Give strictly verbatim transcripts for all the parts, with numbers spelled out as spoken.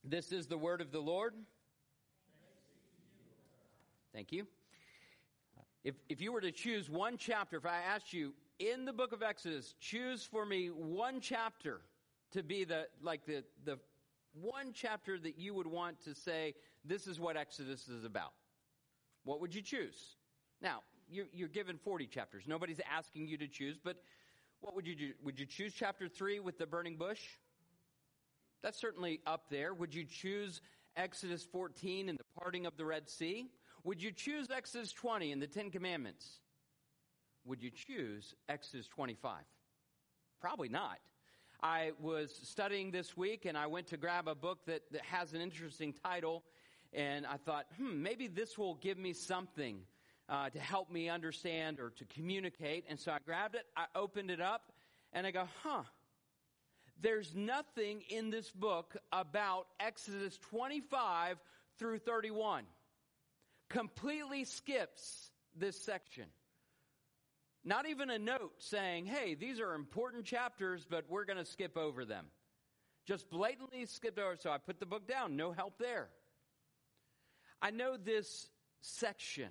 This is the word of the Lord. Thank you. If if you were to choose one chapter, if I asked you in the book of Exodus, choose for me one chapter to be the like the the one chapter that you would want to say, this is what Exodus is about, what would you choose? Now, you're, you're given forty chapters. Nobody's asking you to choose, but what would you do? Would you choose chapter three with the burning bush? That's certainly up there. Would you choose Exodus fourteen and the parting of the Red Sea? Would you choose Exodus twenty and the Ten Commandments? Would you choose Exodus twenty-five? Probably not. I was studying this week and I went to grab a book that, that has an interesting title, and I thought, hmm, maybe this will give me something uh, to help me understand or to communicate. And so I grabbed it, I opened it up, and I go, huh. There's nothing in this book about Exodus twenty-five through thirty-one. Completely skips this section. Not even a note saying, hey, these are important chapters, but we're going to skip over them. Just blatantly skipped over. So I put the book down. No help there. I know this section,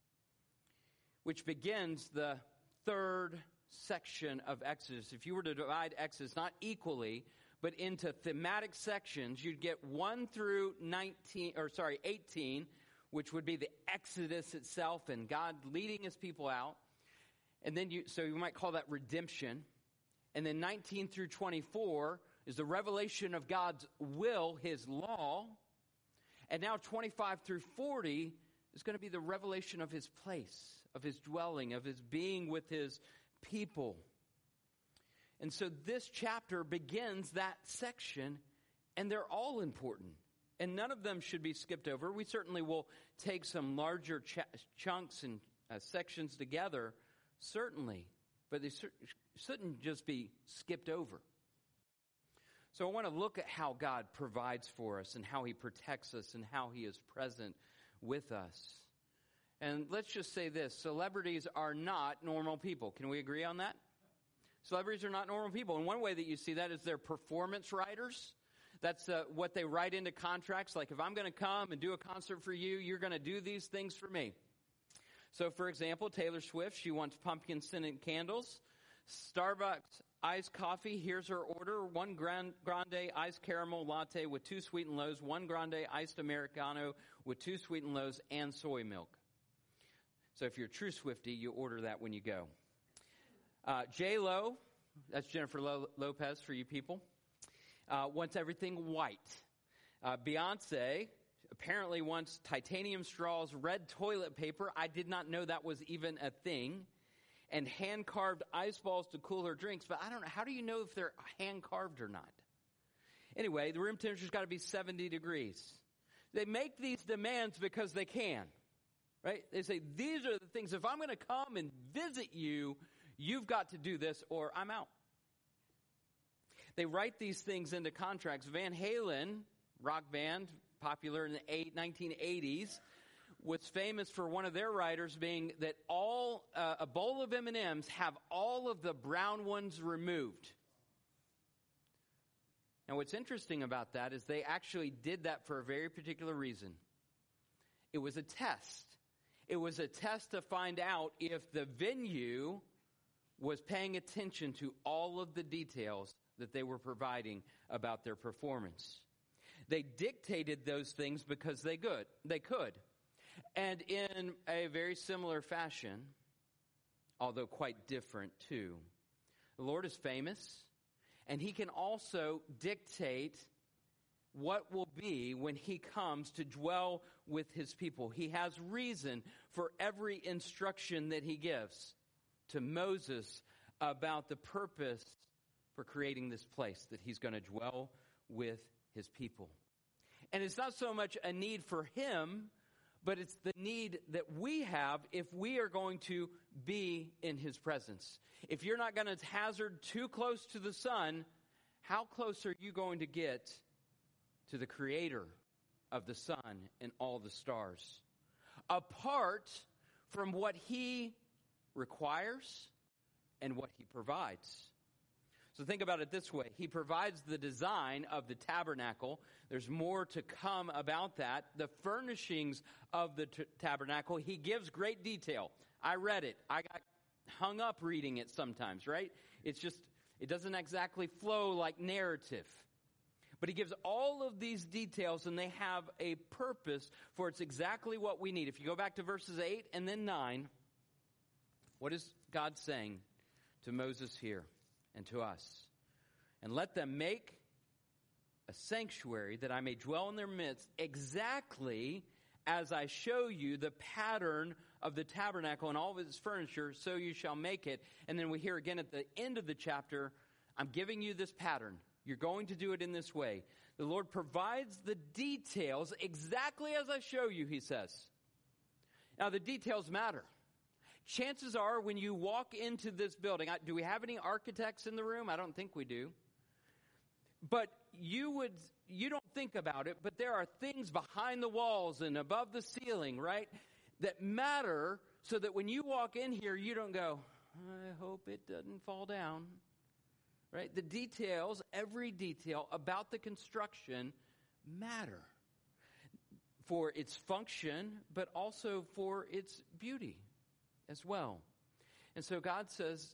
which begins the third section of Exodus. If you were to divide Exodus not equally, but into thematic sections, you'd get one through nineteen, or sorry, eighteen, which would be the Exodus itself and God leading his people out. And then you, so you might call that redemption. And then nineteen through twenty-four is the revelation of God's will, his law. And now twenty-five through forty is going to be the revelation of his place, of his dwelling, of his being with his people. And so this chapter begins that section, and they're all important. And none of them should be skipped over. We certainly will take some larger ch- chunks and uh, sections together, certainly. But they cer- shouldn't just be skipped over. So I want to look at how God provides for us and how he protects us and how he is present with us. And let's just say this. Celebrities are not normal people. Can we agree on that? Celebrities are not normal people. And one way that you see that is they're performance writers. That's uh, what they write into contracts. Like, if I'm going to come and do a concert for you, you're going to do these things for me. So, for example, Taylor Swift, she wants pumpkin scented candles. Starbucks iced coffee, here's her order. One grand, grande iced caramel latte with two sweetened lows. One grande iced Americano with two sweetened lows and soy milk. So if you're a true Swiftie, you order that when you go. Uh, J-Lo, that's Jennifer Lo- Lopez for you people, uh, wants everything white. Uh, Beyonce apparently wants titanium straws, red toilet paper. I did not know that was even a thing. And hand-carved ice balls to cool her drinks. But I don't know. How do you know if they're hand-carved or not? Anyway, the room temperature's got to be seventy degrees. They make these demands because they can. Right? They say, these are the things. If I'm going to come and visit you, you've got to do this or I'm out. They write these things into contracts. Van Halen, rock band, popular in the nineteen eighties, was famous for one of their writers being that all uh, a bowl of M and M's have all of the brown ones removed. Now, what's interesting about that is they actually did that for a very particular reason. It was a test. It was a test to find out if the venue was paying attention to all of the details that they were providing about their performance. They dictated those things because they could. They could. And in a very similar fashion, although quite different too, the Lord is famous, and he can also dictate what will be when he comes to dwell with his people. He has reason for every instruction that he gives to Moses about the purpose for creating this place that he's going to dwell with his people. And it's not so much a need for him, but it's the need that we have if we are going to be in his presence. If you're not going to hazard too close to the sun, how close are you going to get to the creator of the sun and all the stars? Apart from what he requires and what he provides. So think about it this way. He provides the design of the tabernacle. There's more to come about that. The furnishings of the t- tabernacle, he gives great detail. I read it. I got hung up reading it sometimes, right? It's just, it doesn't exactly flow like narrative. But he gives all of these details, and they have a purpose for it's exactly what we need. If you go back to verses eight and then nine, what is God saying to Moses here and to us? And let them make a sanctuary that I may dwell in their midst, exactly as I show you the pattern of the tabernacle and all of its furniture, so you shall make it. And then we hear again at the end of the chapter, I'm giving you this pattern. You're going to do it in this way. The Lord provides the details exactly as I show you, he says. Now, the details matter. Chances are when you walk into this building, do we have any architects in the room? I don't think we do. But you would, you don't think about it, but there are things behind the walls and above the ceiling, right, that matter so that when you walk in here, you don't go, I hope it doesn't fall down. Right? The details, every detail about the construction matter for its function, but also for its beauty as well. And so God says,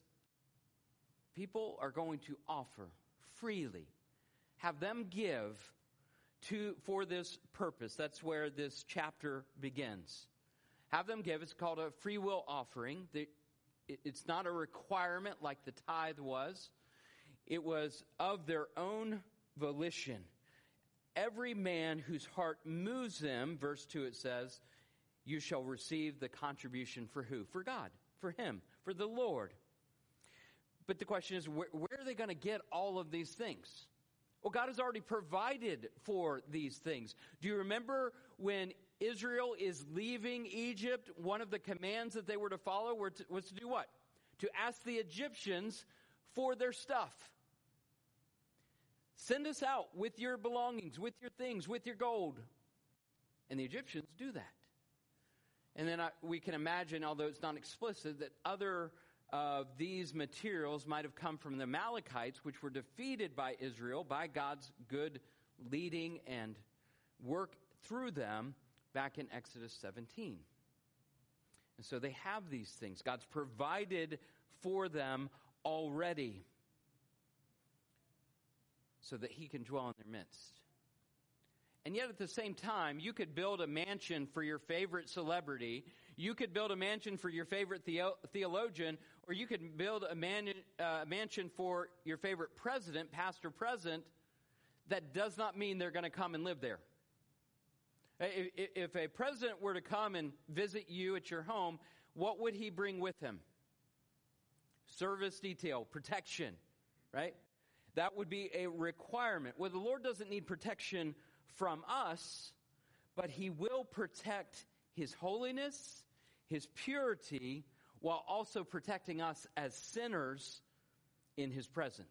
people are going to offer freely, have them give to for this purpose. That's where this chapter begins. Have them give. It's called a free will offering. It's not a requirement like the tithe was. It was of their own volition. Every man whose heart moves them, verse two it says, you shall receive the contribution for who? For God, for him, for the Lord. But the question is, where, where are they going to get all of these things? Well, God has already provided for these things. Do you remember when Israel is leaving Egypt, one of the commands that they were to follow were to, was to do what? To ask the Egyptians for their stuff. Send us out with your belongings, with your things, with your gold. And the Egyptians do that. And then I, we can imagine, although it's not explicit, that other of these materials might have come from the Amalekites, which were defeated by Israel, by God's good leading and work through them back in Exodus seventeen. And so they have these things. God's provided for them already, so that he can dwell in their midst. And yet at the same time, you could build a mansion for your favorite celebrity, you could build a mansion for your favorite theo- theologian, or you could build a man, uh, mansion for your favorite president, past or present. That does not mean they're going to come and live there. If, if a president were to come and visit you at your home, what would he bring with him? Service detail, protection, right? That would be a requirement. Well, the Lord doesn't need protection from us, but he will protect his holiness, his purity, while also protecting us as sinners in his presence.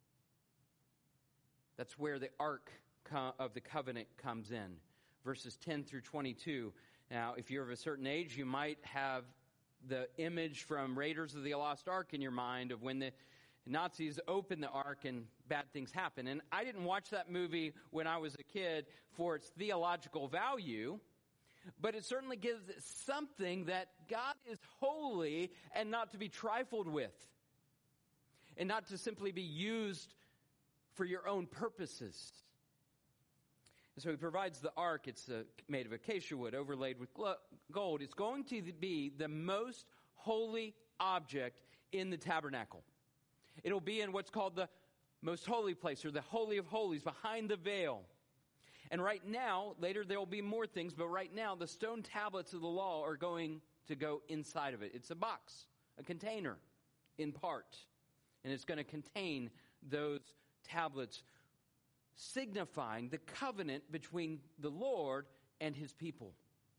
That's where the Ark of the Covenant comes in. Verses ten through twenty-two. Now, if you're of a certain age, you might have the image from Raiders of the Lost Ark in your mind of when the Nazis open the ark and bad things happen. And I didn't watch that movie when I was a kid for its theological value, but it certainly gives it something that God is holy and not to be trifled with, and not to simply be used for your own purposes. And so he provides the ark. It's uh, made of acacia wood overlaid with glo- gold. It's going to be the most holy object in the tabernacle. It'll be in what's called the most holy place, or the Holy of Holies, behind the veil. And right now, later there will be more things, but right now the stone tablets of the law are going to go inside of it. It's a box, a container in part. And it's going to contain those tablets, signifying the covenant between the Lord and his people.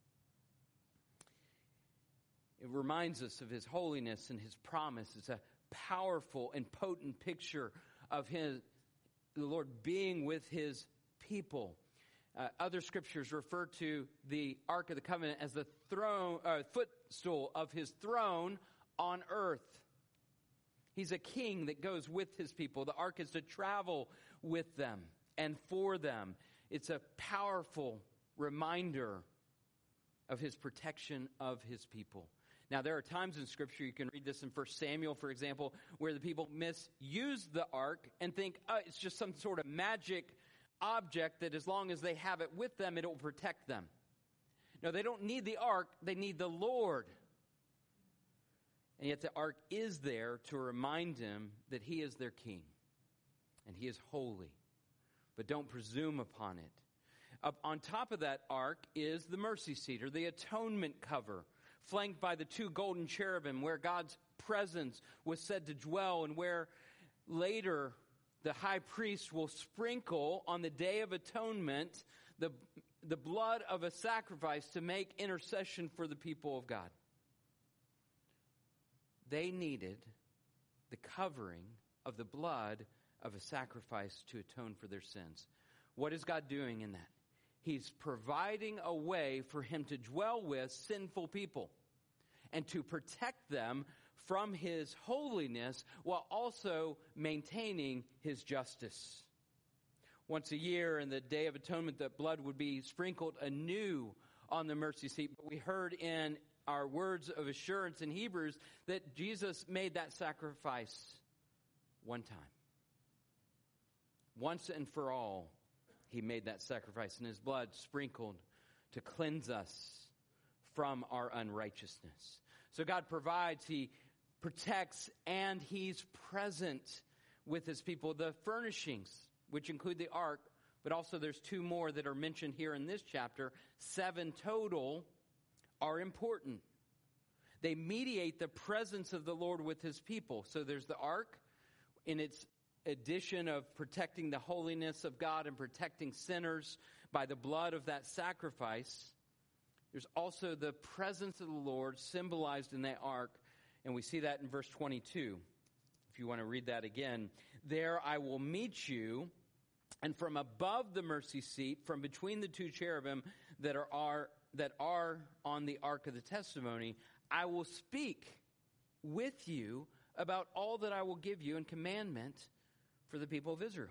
It reminds us of his holiness and his promise. It's a powerful and potent picture of his, the Lord being with his people. Uh, other scriptures refer to the Ark of the Covenant as the throne, uh, footstool of his throne on earth. He's a king that goes with his people. The ark is to travel with them and for them. It's a powerful reminder of his protection of his people. Now, there are times in Scripture, you can read this in First Samuel, for example, where the people misuse the ark and think, oh, it's just some sort of magic object that as long as they have it with them, it will protect them. No, they don't need the ark, they need the Lord. And yet the ark is there to remind them that he is their king and he is holy. But don't presume upon it. Up on top of that ark is the mercy seat, or the atonement cover, flanked by the two golden cherubim, where God's presence was said to dwell, and where later the high priest will sprinkle on the Day of Atonement the, the blood of a sacrifice to make intercession for the people of God. They needed the covering of the blood of a sacrifice to atone for their sins. What is God doing in that? He's providing a way for him to dwell with sinful people and to protect them from his holiness while also maintaining his justice. Once a year in the Day of Atonement, the blood would be sprinkled anew on the mercy seat. But we heard in our words of assurance in Hebrews that Jesus made that sacrifice one time. Once and for all, he made that sacrifice, and his blood sprinkled to cleanse us from our unrighteousness. So God provides, he protects, and he's present with his people. The furnishings, which include the ark, but also there's two more that are mentioned here in this chapter, seven total, are important. They mediate the presence of the Lord with his people. So there's the ark in its addition of protecting the holiness of God and protecting sinners by the blood of that sacrifice. There's also the presence of the Lord symbolized in that ark, and we see that in verse twenty-two. If you want to read that again. There I will meet you, and from above the mercy seat, from between the two cherubim that are, are that are on the ark of the testimony, I will speak with you about all that I will give you in commandment for the people of Israel.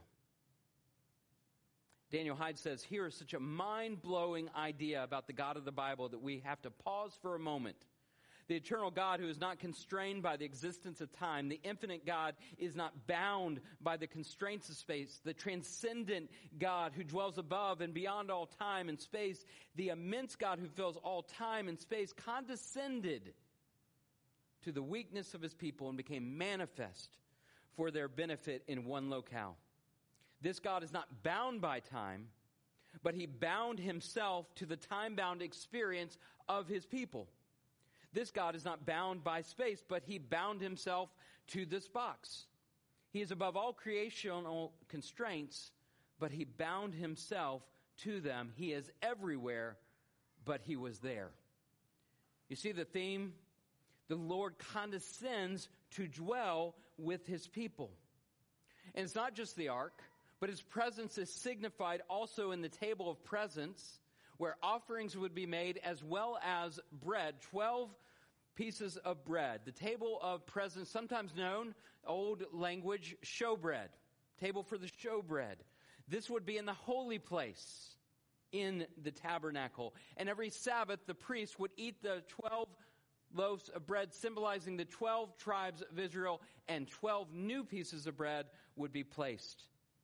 Daniel Hyde says, here is such a mind-blowing idea about the God of the Bible that we have to pause for a moment. The eternal God who is not constrained by the existence of time, the infinite God is not bound by the constraints of space, the transcendent God who dwells above and beyond all time and space, the immense God who fills all time and space, condescended to the weakness of his people and became manifest for their benefit in one locale. This God is not bound by time, but he bound himself to the time-bound experience of his people. This God is not bound by space, but he bound himself to this box. He is above all creational constraints, but he bound himself to them. He is everywhere, but he was there. You see the theme? The Lord condescends to dwell with his people. And it's not just the ark, but his presence is signified also in the table of presence, where offerings would be made, as well as bread, twelve pieces of bread. The table of presence, sometimes known, old language, showbread. Table for the showbread. This would be in the holy place in the tabernacle. And every Sabbath, the priest would eat the twelve loaves of bread, symbolizing the twelve tribes of Israel, and twelve new pieces of bread would be placed.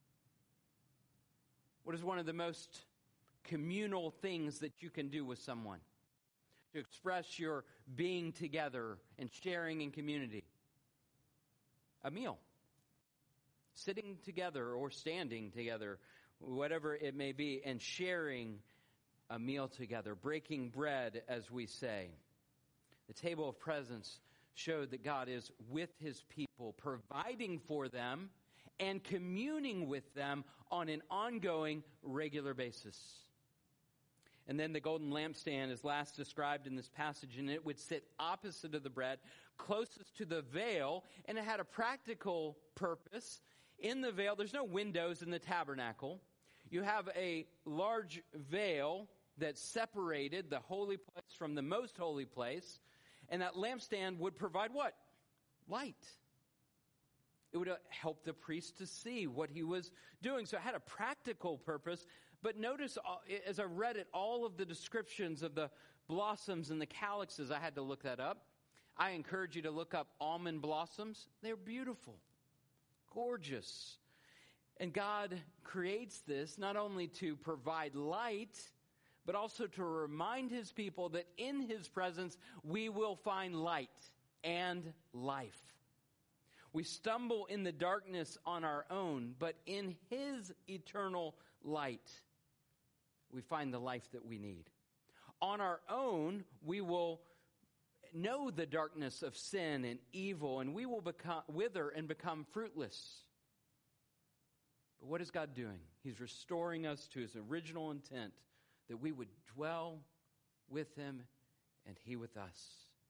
What is one of the most communal things that you can do with someone to express your being together and sharing in community? A meal. Sitting together or standing together, whatever it may be, and sharing a meal together, breaking bread, as we say. The table of presence showed that God is with his people, providing for them and communing with them on an ongoing, regular basis. And then the golden lampstand is last described in this passage, and it would sit opposite of the bread, closest to the veil, and it had a practical purpose. In the veil, there's no windows in the tabernacle. You have a large veil that separated the holy place from the most holy place, and that lampstand would provide what? Light. It would help the priest to see what he was doing. So it had a practical purpose. But notice, as I read it, all of the descriptions of the blossoms and the calyxes, I had to look that up. I encourage you to look up almond blossoms. They're beautiful, gorgeous. And God creates this not only to provide light, but also to remind his people that in his presence we will find light and life. We stumble in the darkness on our own, but in his eternal light, we find the life that we need. On our own, we will know the darkness of sin and evil, and we will become wither and become fruitless. But what is God doing? He's restoring us to his original intent, that we would dwell with him and he with us.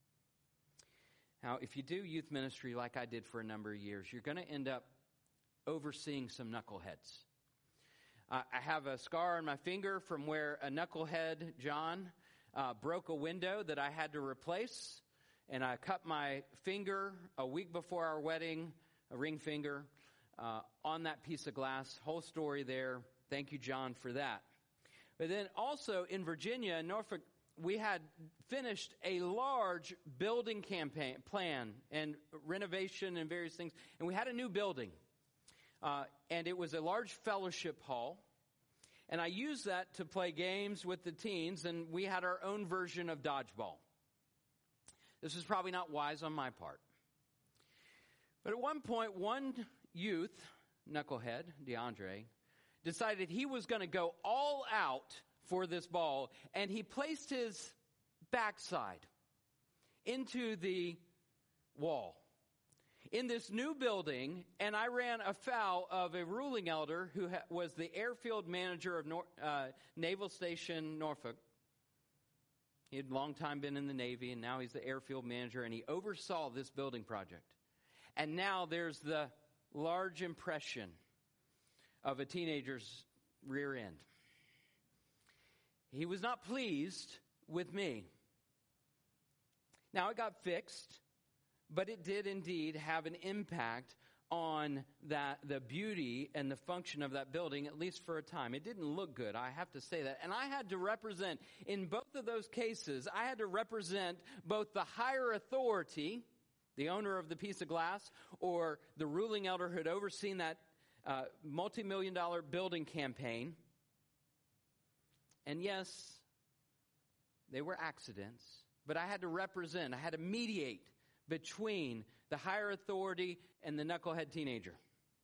Now, if you do youth ministry like I did for a number of years, you're going to end up overseeing some knuckleheads. Uh, I have a scar on my finger from where a knucklehead, John, uh, broke a window that I had to replace. And I cut my finger a week before our wedding, a ring finger, uh, on that piece of glass. Whole story there. Thank you, John, for that. But then also in Virginia, in Norfolk, we had finished a large building campaign plan and renovation and various things. And we had a new building. Uh, and it was a large fellowship hall. And I used that to play games with the teens. And we had our own version of dodgeball. This was probably not wise on my part. But at one point, one youth, knucklehead, DeAndre, decided he was going to go all out for this ball, and he placed his backside into the wall in this new building, and I ran afoul of a ruling elder who ha- was the airfield manager of Nor- uh, Naval Station Norfolk. He had long time been in the Navy, and now he's the airfield manager, and he oversaw this building project. And now there's the large impression of a teenager's rear end. He was not pleased with me. Now, it got fixed, but it did indeed have an impact on that the beauty and the function of that building, at least for a time. It didn't look good, I have to say that. And I had to represent, in both of those cases, I had to represent both the higher authority, the owner of the piece of glass, or the ruling elder who had overseen that uh, multi-million dollar building campaign. And yes, they were accidents, but I had to represent, I had to mediate between the higher authority and the knucklehead teenager.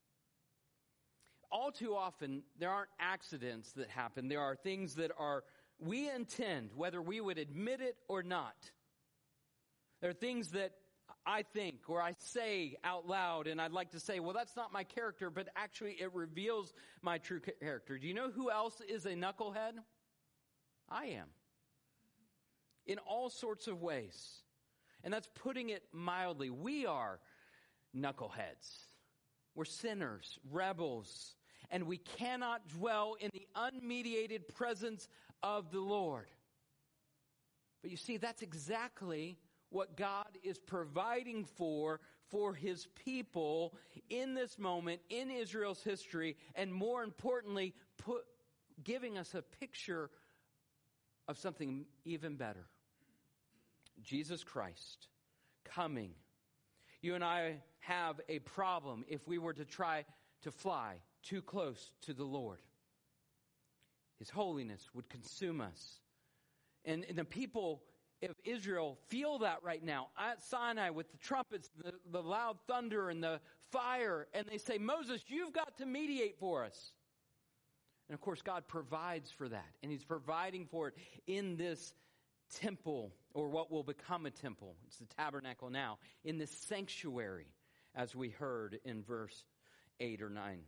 All too often, there aren't accidents that happen. There are things that are, we intend, whether we would admit it or not. There are things that I think or I say out loud, and I'd like to say, well, that's not my character, but actually it reveals my true character. Do you know who else is a knucklehead? I am. In all sorts of ways. And that's putting it mildly. We are knuckleheads. We're sinners, rebels, and we cannot dwell in the unmediated presence of the Lord. But you see, that's exactly what God is providing for, for his people in this moment, in Israel's history, and more importantly, put, giving us a picture of something even better. Jesus Christ coming. You and I have a problem if we were to try to fly too close to the Lord. His holiness would consume us. And, and the people of Israel feel that right now at Sinai with the trumpets, the, the loud thunder and the fire. And they say, Moses, you've got to mediate for us. And of course, God provides for that. And he's providing for it in this temple, or what will become a temple. It's the tabernacle now. In this sanctuary, as we heard in verse eight or nine.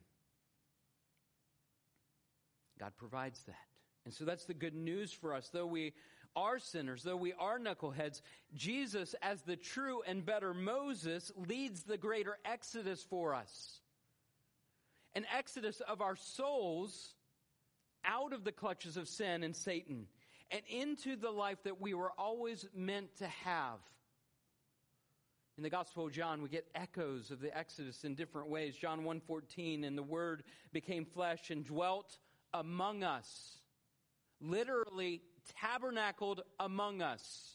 God provides that. And so that's the good news for us. Though we are sinners, though we are knuckleheads, Jesus, as the true and better Moses, leads the greater exodus for us. An exodus of our souls out of the clutches of sin and Satan and into the life that we were always meant to have. In the Gospel of John, we get echoes of the Exodus in different ways. John one fourteen, and the Word became flesh and dwelt among us. Literally tabernacled among us.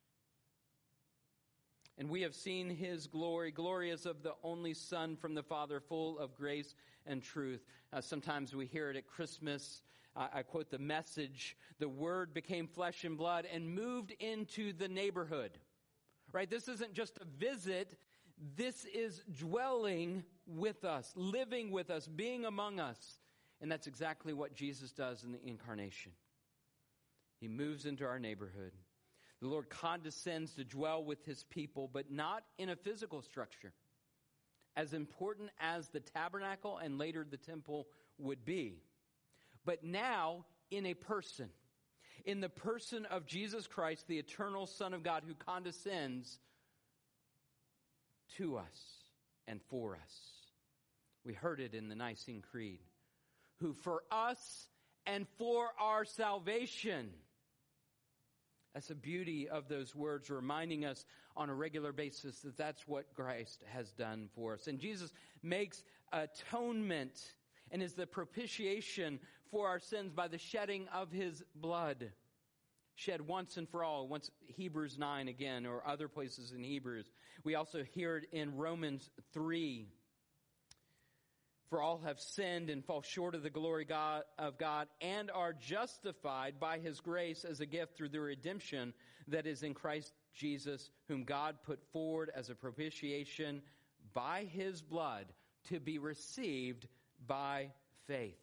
And we have seen his glory, glory as of the only Son from the Father, full of grace and truth. Uh, sometimes we hear it at Christmas. Uh, I quote the message, the Word became flesh and blood and moved into the neighborhood. Right? This isn't just a visit. This is dwelling with us, living with us, being among us. And that's exactly what Jesus does in the incarnation. He moves into our neighborhood. The Lord condescends to dwell with his people, but not in a physical structure. As important as the tabernacle and later the temple would be. But now in a person. In the person of Jesus Christ, the eternal Son of God, who condescends to us and for us. We heard it in the Nicene Creed. Who for us and for our salvation. That's the beauty of those words, reminding us on a regular basis that that's what Christ has done for us. And Jesus makes atonement and is the propitiation for our sins by the shedding of his blood. Shed once and for all. Once Hebrews nine again, or other places in Hebrews. We also hear it in Romans three. For all have sinned and fall short of the glory God, of God and are justified by his grace as a gift through the redemption that is in Christ Jesus, whom God put forward as a propitiation by his blood to be received by faith.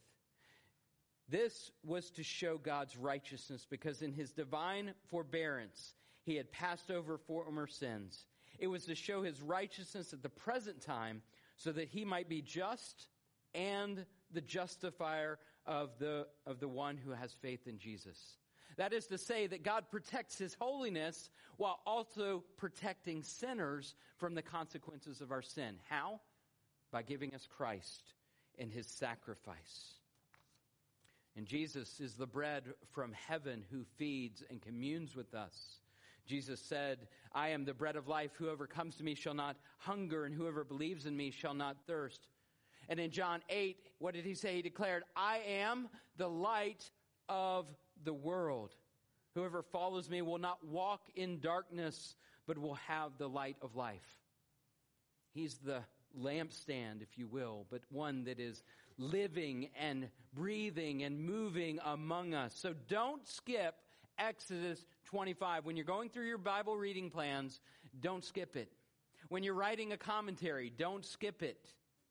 This was to show God's righteousness because in his divine forbearance he had passed over former sins. It was to show his righteousness at the present time so that he might be just and the justifier of the, of the one who has faith in Jesus. That is to say that God protects his holiness while also protecting sinners from the consequences of our sin. How? By giving us Christ in his sacrifice. And Jesus is the bread from heaven who feeds and communes with us. Jesus said, I am the bread of life. Whoever comes to me shall not hunger, and whoever believes in me shall not thirst. And in John eight, what did he say? He declared, I am the light of the world. Whoever follows me will not walk in darkness, but will have the light of life. He's the lampstand, if you will, but one that is living and breathing and moving among us. So don't skip Exodus twenty-five. When you're going through your Bible reading plans, don't skip it. When you're writing a commentary, don't skip it.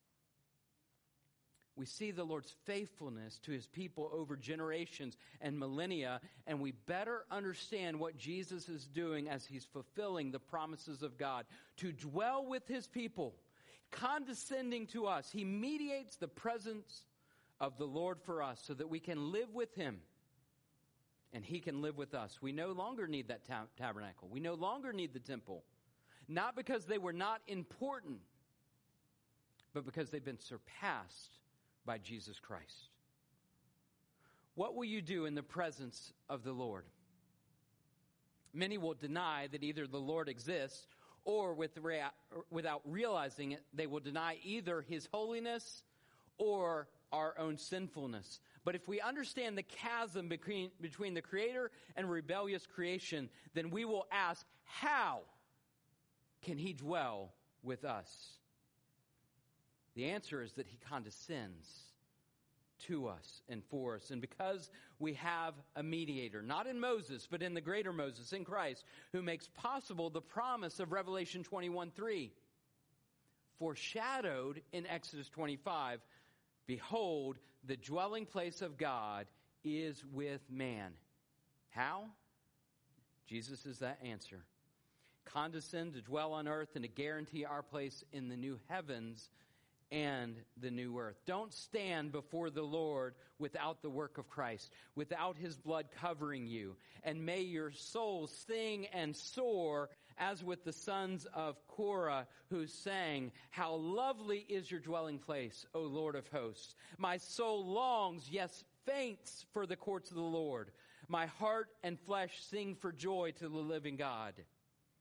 We see the Lord's faithfulness to his people over generations and millennia, and we better understand what Jesus is doing as he's fulfilling the promises of God to dwell with his people, condescending to us. He mediates the presence of the Lord for us so that we can live with him and he can live with us. We no longer need that tab- tabernacle. We no longer need the temple. Not because they were not important, but because they've been surpassed by Jesus Christ. What will you do in the presence of the Lord? Many will deny that either the Lord exists or with rea- without realizing it, they will deny either his holiness or our own sinfulness. But if we understand the chasm between, between the Creator and rebellious creation, then we will ask, how can he dwell with us? The answer is that he condescends to us and for us. And because we have a mediator, not in Moses, but in the greater Moses, in Christ, who makes possible the promise of Revelation twenty-one three, foreshadowed in Exodus twenty-five, behold, the dwelling place of God is with man. How? Jesus is that answer. Condescend to dwell on earth and to guarantee our place in the new heavens and the new earth. Don't stand before the Lord without the work of Christ, without his blood covering you. And may your soul sing and soar as with the sons of Korah who sang, how lovely is your dwelling place, O Lord of hosts. My soul longs, yes, faints for the courts of the Lord. My heart and flesh sing for joy to the living God.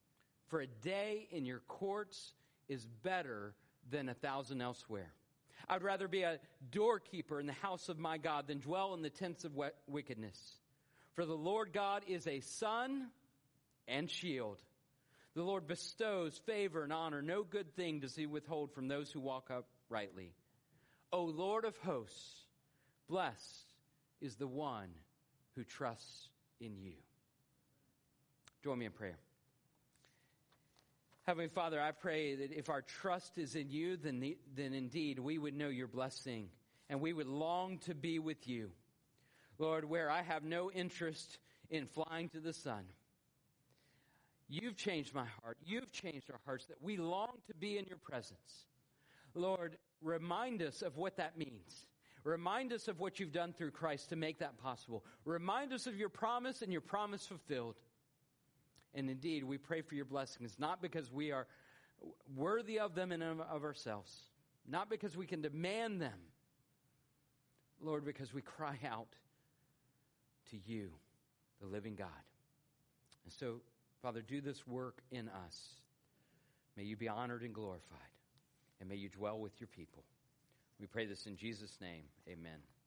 For a day in your courts is better than a thousand elsewhere. I'd rather be a doorkeeper in the house of my God than dwell in the tents of wickedness. For the Lord God is a sun and shield. The Lord bestows favor and honor. No good thing does he withhold from those who walk uprightly. O Lord of hosts, blessed is the one who trusts in you. Join me in prayer. Heavenly Father, I pray that if our trust is in you, then, the, then indeed we would know your blessing and we would long to be with you. Lord, where I have no interest in flying to the sun, you've changed my heart. You've changed our hearts that we long to be in your presence. Lord, remind us of what that means. Remind us of what you've done through Christ to make that possible. Remind us of your promise and your promise fulfilled. And indeed, we pray for your blessings, not because we are worthy of them and of ourselves, not because we can demand them, Lord, because we cry out to you, the living God. And so, Father, do this work in us. May you be honored and glorified, and may you dwell with your people. We pray this in Jesus' name. Amen.